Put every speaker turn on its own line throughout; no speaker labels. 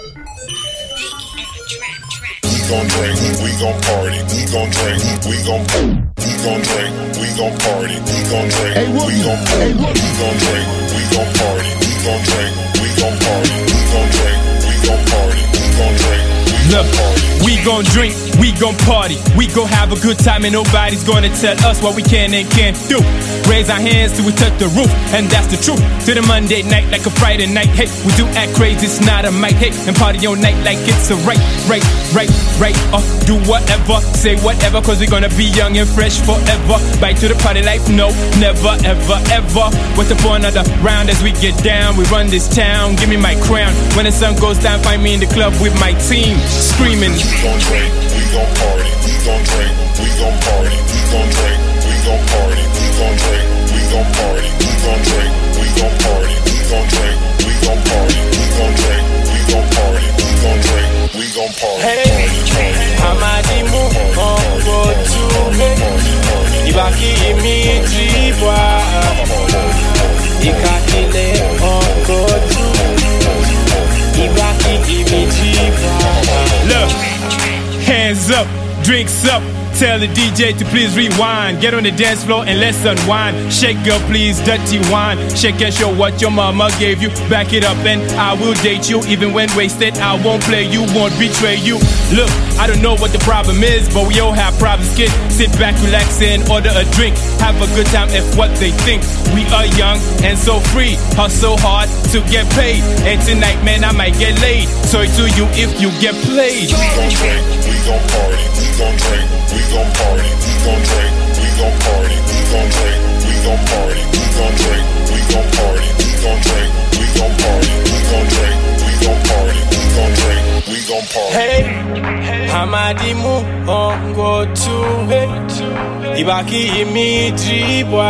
gon' drink, we gon' party, we gon' drink, we gon' drink, we gon' party, we gon' drink, we gon' drink, we gon' party, we gon' drink, we gon' party, we gon' drink, we gon' party, we gon' drink.
Look, we gon' drink, we gon' party, we gon' have a good time and nobody's gonna tell us what we can and can't do. Raise our hands till we touch the roof, and that's the truth. To the Monday night like a Friday night, hey, we do act crazy, it's not a mic, hey, and party all night like it's a right, do whatever, say whatever, cause we're gonna be young and fresh forever. Bite to the party life, no, never, ever. What's the point of the round as we get down? We run this town, give me my crown. When the sun goes down, find me in the club with my team, screaming.
We gon' drink, we gon' party, we gon' drink, we gon' party, we gon' drink, we gon' party, we gon' drink, we gon' party, we gon' drink, we gon' party, we gon' drink, we gon' party, we gon' drink, we gon' party, we gon' drink, we gon' party.
Hey, Amadimu, on go to me. Ibaki imi dribwa. Ikakile, on go to me. Ibaki imi dribwa.
Look, hands up, drinks up. Tell the DJ to please rewind. Get on the dance floor and let's unwind. Shake girl please, dirty wine. Shake and show what your mama gave you. Back it up and I will date you. Even when wasted, I won't play you, won't betray you. Look, I don't know what the problem is, but we all have problems, kid. Sit back, relax and order a drink. Have a good time if what they think. We are young and so free. Hustle hard to get paid. And tonight, man, I might get laid. Sorry to you if you get played.
We gon' drink, we gon' party, we gon' drink, we gon' party, we gon' drink, we gon' party, we gon' drink, we gon' party, we gon' drink, we gon' party, we gon' drink, we gon' party, we gon' drink, we gon' party, we gon' drink, we gon' party.
Hey, Amadimu, on go to me. Ibaki imi dribwa.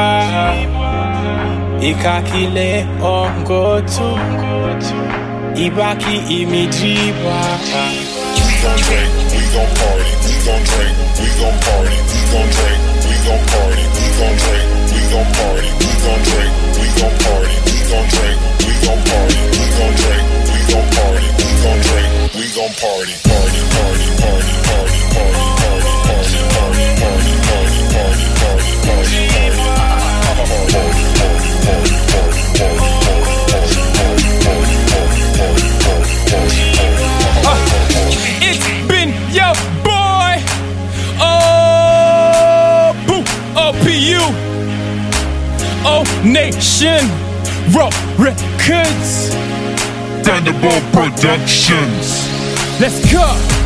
Ikakile, on go to me. Ibaki imi dribwa.
We gon' drink, we gon' party, we gon' drink, we gon' party, we gon' drink, we gon' party, we gon' drink, we gon' party, we gon' drink, we gon' party, we gon' drink, we gon' party, we gon' drink, we gon' party, we gon' drink, we gon' party, party, party, party, party, party, party, party, party, party, party, party, party, party,
It's been your boy, oh, boo, OPU, O Nation, Raw Records,
Thunderbolt Productions.
Let's go.